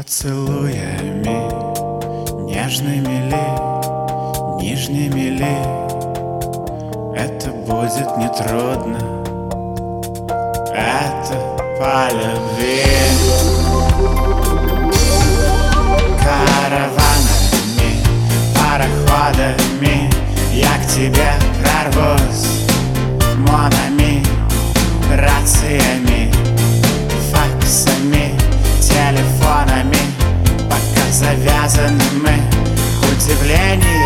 Поцелуями нежными ли, нижними ли, это будет нетрудно, это по любви. Караванами, пароходами я к тебе прорвусь, монами, рациями, факсами, телефонами. Пока завязаны мы, удивление